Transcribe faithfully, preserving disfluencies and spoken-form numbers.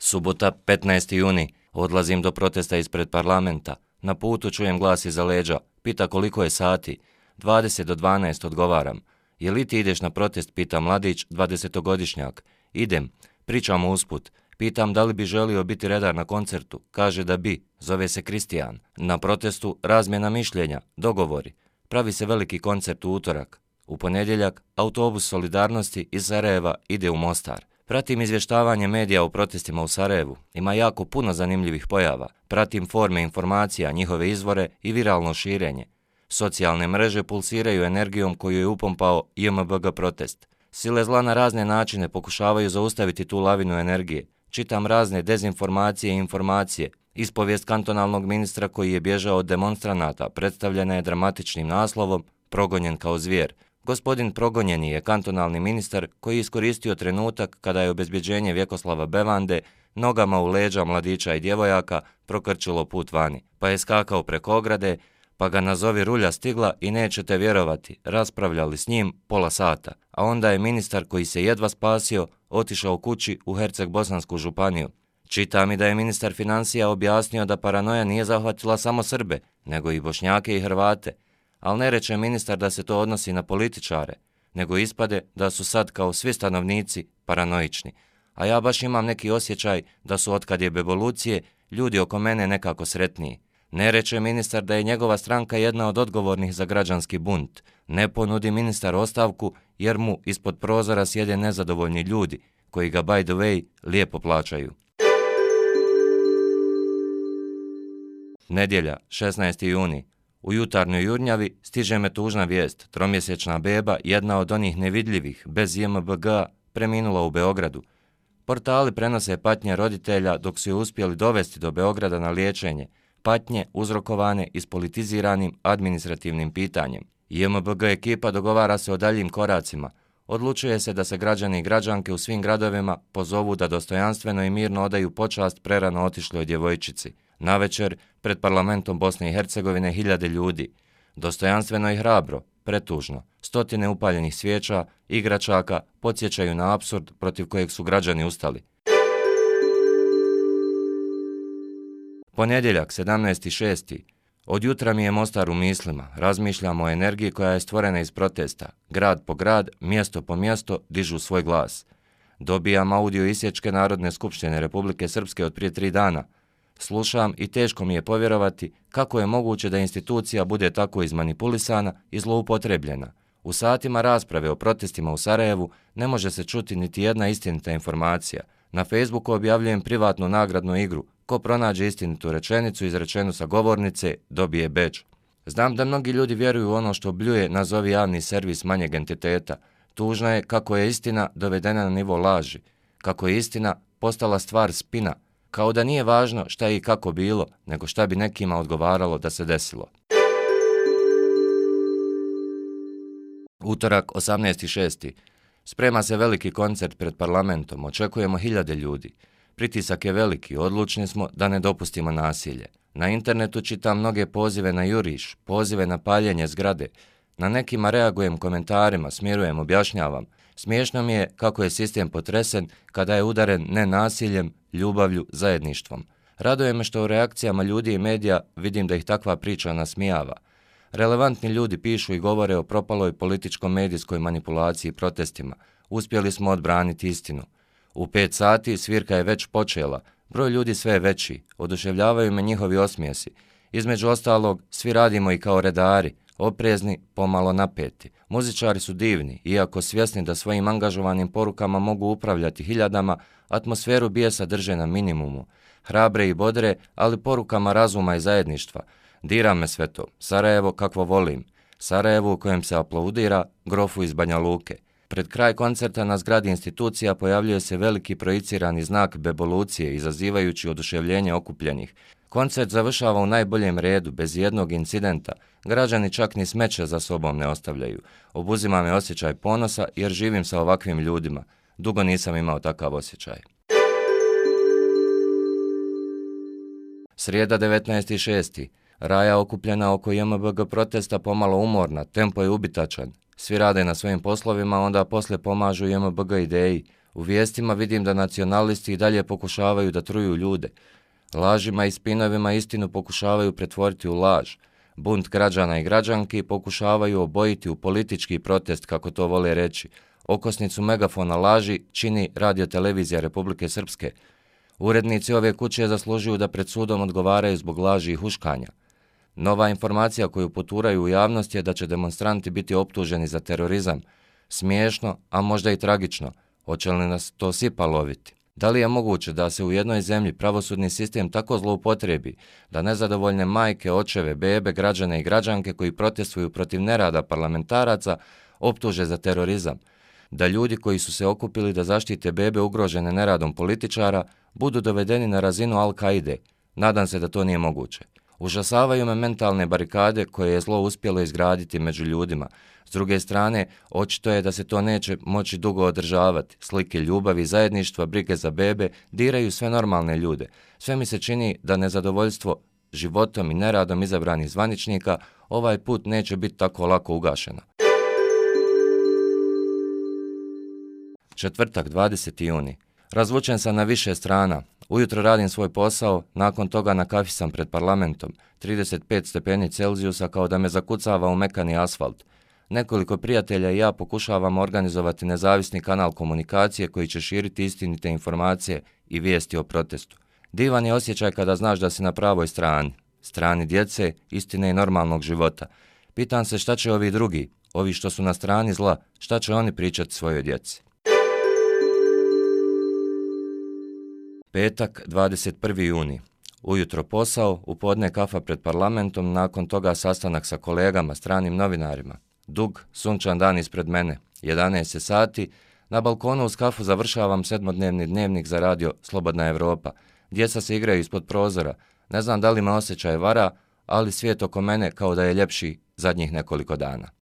Subota, petnaesti juni. Odlazim do protesta ispred parlamenta. Na putu čujem glas iza leđa. Pita koliko je sati. dvadeset do dvanaest odgovaram. Je li ti ideš na protest, pita mladić, dvadesetogodišnjak. Idem. Pričamo usput. Pitam da li bi želio biti redar na koncertu. Kaže da bi. Zove se Kristijan. Na protestu razmjena mišljenja, dogovori. Pravi se veliki koncert u utorak. U ponedjeljak autobus Solidarnosti iz Sarajeva ide u Mostar. Pratim izvještavanje medija o protestima u Sarajevu. Ima jako puno zanimljivih pojava. Pratim forme informacija, njihove izvore i viralno širenje. Socijalne mreže pulsiraju energijom koju je upompao J M B G protest. Sile zla na razne načine pokušavaju zaustaviti tu lavinu energije. Čitam razne dezinformacije i informacije. Ispovijest kantonalnog ministra koji je bježao od demonstranata predstavljena je dramatičnim naslovom "Progonjen kao zvijer". Gospodin Progonjeni je kantonalni ministar koji je iskoristio trenutak kada je obezbjeđenje Vjekoslava Bevande nogama u leđa mladića i djevojaka prokrčilo put vani, pa je skakao preko ograde, pa ga nazovi rulja stigla i nećete vjerovati, raspravljali s njim pola sata, a onda je ministar koji se jedva spasio otišao kući u Herceg-Bosansku županiju. Čita mi da je ministar financija objasnio da paranoja nije zahvatila samo Srbe, nego i Bošnjake i Hrvate, ali ne reče ministar da se to odnosi na političare, nego ispade da su sad kao svi stanovnici paranoični, a ja baš imam neki osjećaj da su otkad je bevolucije ljudi oko mene nekako sretniji. Ne reče ministar da je njegova stranka jedna od odgovornih za građanski bunt. Ne ponudi ministar ostavku jer mu ispod prozora sjede nezadovoljni ljudi koji ga by the way lijepo plaćaju. Nedjelja, šesnaesti juni. U jutarnjoj Jurnjavi stiže me tužna vijest. Tromjesečna beba, jedna od onih nevidljivih, bez J M B G, preminula u Beogradu. Portali prenose patnje roditelja dok su je uspjeli dovesti do Beograda na liječenje. Patnje uzrokovane ispolitiziranim administrativnim pitanjem. J M B G ekipa dogovara se o daljim koracima. Odlučuje se da se građani i građanke u svim gradovima pozovu da dostojanstveno i mirno odaju počast prerano otišloj djevojčici. Navečer, pred parlamentom Bosne i Hercegovine hiljade ljudi. Dostojanstveno i hrabro, pretužno, stotine upaljenih svijeća, igračaka podsjećaju na apsurd protiv kojeg su građani ustali. Ponedjeljak, sedamnaesti šesti. Od jutra mi je Mostar u mislima. Razmišljam o energiji koja je stvorena iz protesta. Grad po grad, mjesto po mjesto dižu svoj glas. Dobijam audio isječke Narodne skupštine Republike Srpske od prije tri dana. Slušam i teško mi je povjerovati kako je moguće da institucija bude tako izmanipulisana i zloupotrebljena. U satima rasprave o protestima u Sarajevu ne može se čuti niti jedna istinita informacija. Na Facebooku objavljujem privatnu nagradnu igru. Ko pronađe istinitu rečenicu izrečenu sa govornice, dobije bedž. Znam da mnogi ljudi vjeruju u ono što bljuje nazovi javni servis manjeg entiteta. Tužno je kako je istina dovedena na nivo laži. Kako je istina postala stvar spina. Kao da nije važno šta je i kako bilo, nego šta bi nekima odgovaralo da se desilo. Utorak, osamnaesti šesti. Sprema se veliki koncert pred parlamentom, očekujemo hiljade ljudi. Pritisak je veliki, odlučni smo da ne dopustimo nasilje. Na internetu čitam mnoge pozive na juriš, pozive na paljenje zgrade. Na nekima reagujem komentarima, smirujem, objašnjavam. Smiješno mi je kako je sistem potresen kada je udaren ne nasiljem, ljubavlju, zajedništvom. Raduje me što u reakcijama ljudi i medija vidim da ih takva priča nasmijava. Relevantni ljudi pišu i govore o propaloj političko-medijskoj manipulaciji i protestima. Uspjeli smo odbraniti istinu. U pet sati svirka je već počela, broj ljudi sve je veći, oduševljavaju me njihovi osmijesi. Između ostalog, svi radimo i kao redari, oprezni, pomalo napeti. Muzičari su divni, iako svjesni da svojim angažovanim porukama mogu upravljati hiljadama, atmosferu bijesa drže na minimumu. Hrabre i bodre, ali porukama razuma i zajedništva. Dira me sve to. Sarajevo kakvo volim. Sarajevo u kojem se aplaudira grofu iz Banja Luke. Pred kraj koncerta na zgradi institucija pojavljuje se veliki projicirani znak bevolucije, izazivajući oduševljenje okupljenih. Koncert završava u najboljem redu, bez jednog incidenta. Građani čak ni smeće za sobom ne ostavljaju. Obuzima me osjećaj ponosa jer živim sa ovakvim ljudima. Dugo nisam imao takav osjećaj. Srijeda, devetnaesti šesti. Raja okupljena oko J M B G protesta pomalo umorna, tempo je ubitačan. Svi rade na svojim poslovima, onda poslije pomažu J M B G ideji. U vijestima vidim da nacionalisti i dalje pokušavaju da truju ljude. Lažima i spinovima istinu pokušavaju pretvoriti u laž. Bunt građana i građanki pokušavaju obojiti u politički protest, kako to vole reći. Okosnicu megafona laži čini radiotelevizija Republike Srpske. Urednici ove kuće zaslužuju da pred sudom odgovaraju zbog laži i huškanja. Nova informacija koju poturaju u javnost je da će demonstranti biti optuženi za terorizam. Smiješno, a možda i tragično. Hoće li nas to sipa loviti? Da li je moguće da se u jednoj zemlji pravosudni sistem tako zloupotrebi da nezadovoljne majke, očeve, bebe, građane i građanke koji protestuju protiv nerada parlamentaraca optuže za terorizam? Da ljudi koji su se okupili da zaštite bebe ugrožene neradom političara budu dovedeni na razinu Al-Kaide? Nadam se da to nije moguće. Užasavaju me mentalne barikade koje je zlo uspjelo izgraditi među ljudima. S druge strane, očito je da se to neće moći dugo održavati. Slike ljubavi, zajedništva, brige za bebe diraju sve normalne ljude. Sve mi se čini da nezadovoljstvo životom i neradom izabranih zvaničnika ovaj put neće biti tako lako ugašeno. Četvrtak, dvadeseti juni. Razvučen sam na više strana. Ujutro radim svoj posao, nakon toga na kafi sam pred parlamentom. trideset pet stepeni Celzijusa kao da me zakucava u mekani asfalt. Nekoliko prijatelja i ja pokušavamo organizovati nezavisni kanal komunikacije koji će širiti istinite informacije i vijesti o protestu. Divan je osjećaj kada znaš da si na pravoj strani. Strani djece, istine i normalnog života. Pitam se šta će ovi drugi, ovi što su na strani zla, šta će oni pričati svojoj djeci. Petak, dvadeset prvi juni. Ujutro posao, u podne kafa pred parlamentom, nakon toga sastanak sa kolegama, stranim novinarima. Dug, sunčan dan ispred mene. jedanaest je sati. Na balkonu uz kafu završavam sedmodnevni dnevnik za radio Slobodna Evropa. Djeca se igraju ispod prozora. Ne znam da li me osjećaj vara, ali svijet oko mene kao da je ljepši zadnjih nekoliko dana.